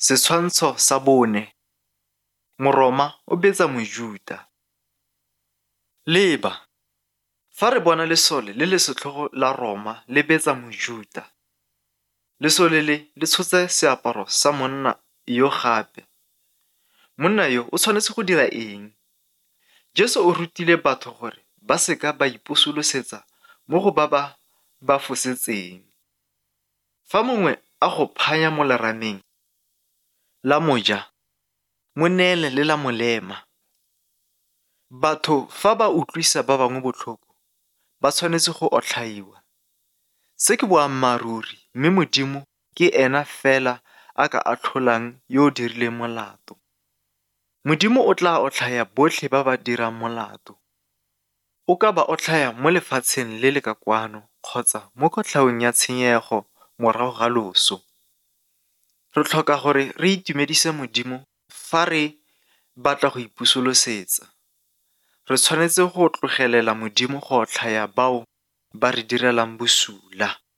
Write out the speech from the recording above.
Setshwantsho sa 4. Moroma o betsa Mojuda. Leba, fa re bona lesole le le setlhogo la Roma le betsa Mojuda. Lesole le tshotse seaparo sa monna yo gape. Monna yo o tshwanetse go dira eng? Jesu o rutile batho gore ba seka ba iposolosetsa mo go ba fosetseng. Fa mongwe a go phanya mo lerameng la moja, mo neele le la molema. Batho fa ba utlwisa ba bangwe botlhoko, ba tshwanetse go otlhaiwa. Se ke boammaruri mme Modimo ke ena fela a ka atlholang yo o dirileng molato. Modimo o tla otlhaya botlhe ba ba dirang molato. O ka ba otlhaya mo lefatsheng le le ka kwano kgotsa mo kotlhaong ya tshenyego morago ga loso. Re tlhoka gore re itumedise Modimo fa re batla go iposolosetsa. Re tshwanetse go tlogelela Modimo go otlhaya bao ba re direlang bosula.